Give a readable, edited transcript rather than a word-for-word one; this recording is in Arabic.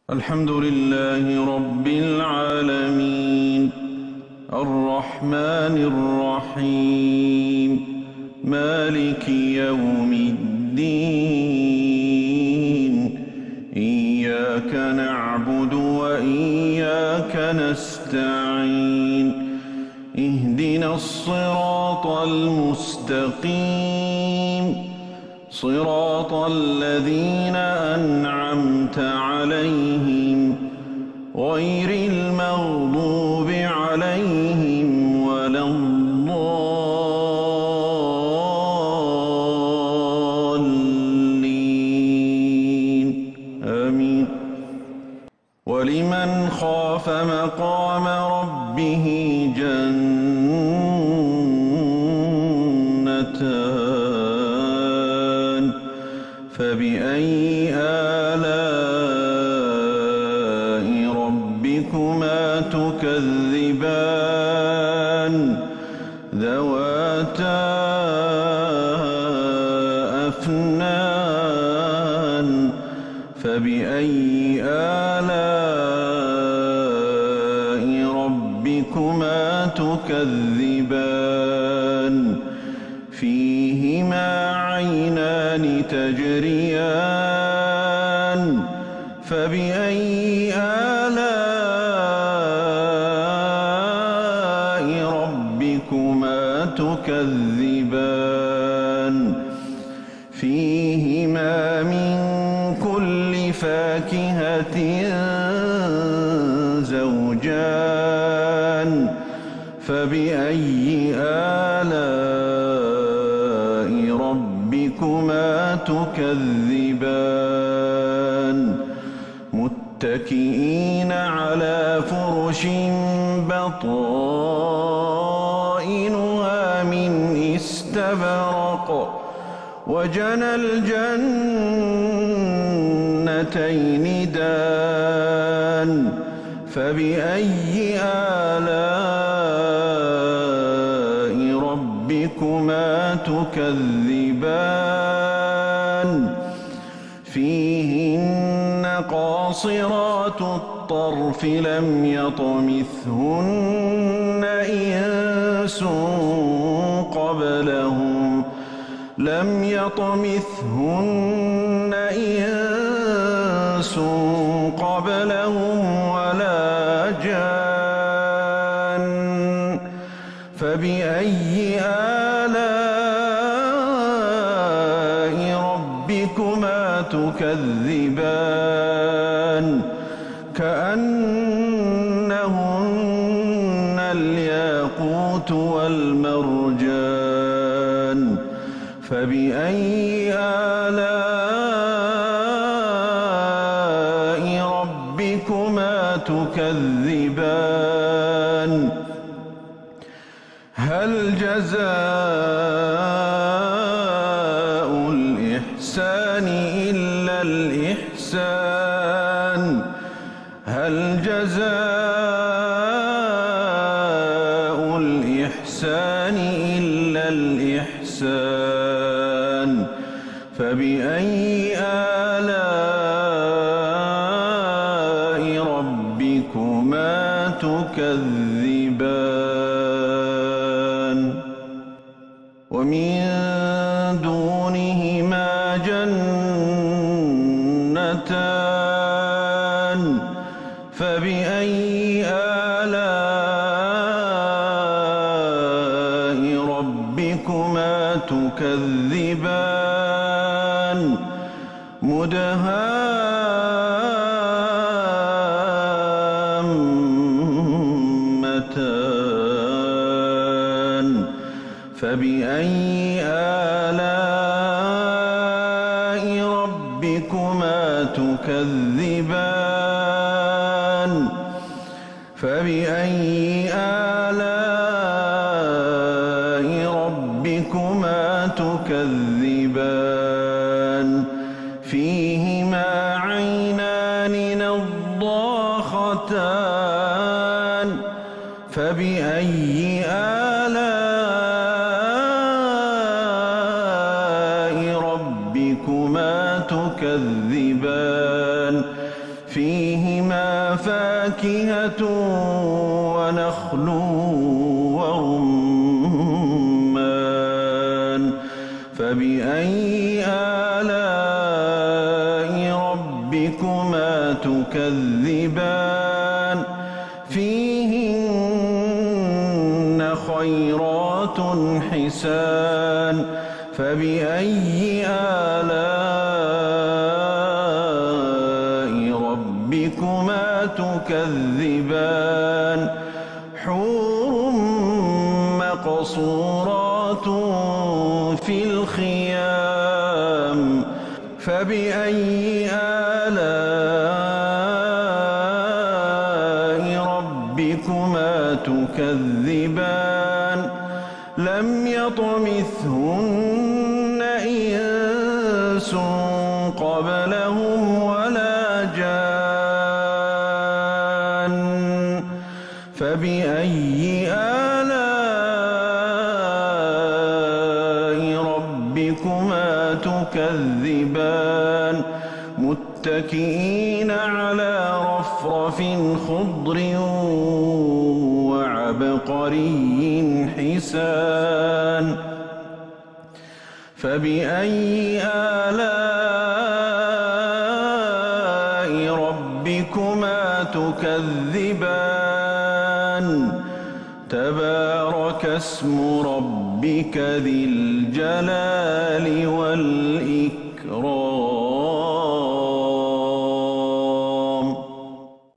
الحمد لله رب العالمين الرحمن الرحيم مالك يوم الدين إياك نعبد وإياك نستعين اهدنا الصراط المستقيم صراط الذين أنعمت عليهم غير المغضوب عليهم ولا الضالين آمين. ولمن خاف مقام ربه جنتان فبأي آلاء ربكما تكذبان ذواتا أفنان فبأي آلاء ربكما تكذبان فيهما عينان تجريان فبأي آلاء ربكما تكذبان فيهما من كل فاكهة زوجان فبأي آلاء ربكما تكذبان متكئين على فرش بطائنها من استبرق وجنى الجنتين دان فبأي آلاء ربكما تكذبان فيهن قاصرات الطرف لم يطمثهن إنس قبلهم ولا جان فبأي آلاء ربكما تكذبان كأنهن الياقوت والمرجان فبأي آلاء ربكما تكذبان هل جزاء الإحسان إلا الإحسان هل جزاء الإحسان إلا الإحسان فبأي آلاء ربكما تكذبان ومن دونهما جنتان فبأي آلاء ربكما تكذبان مدهامتان فبأي آلاء ربكما تكذبان فبأي آلاء ربكما تكذبان فيهما عينان نضاختان فبأي آلاء ربكما تكذبان فيهما فاكهة ونخل ورمان فبأي آلاء ربكما تكذبان فيهن خيرات حسان فبأي آلاء ربكما تكذبان حور مقصورات في الخيام فبأي آلاء ربكما تكذبان لم يطمثهن إنس قبلهم ولا جان فبأي آلاء ربكما تكذبان متكئين على رفرف خضر وعبقري حسان فبأي آلاء ربكما تكذبان تبارك اسم ربك ذي الجلال والإكرام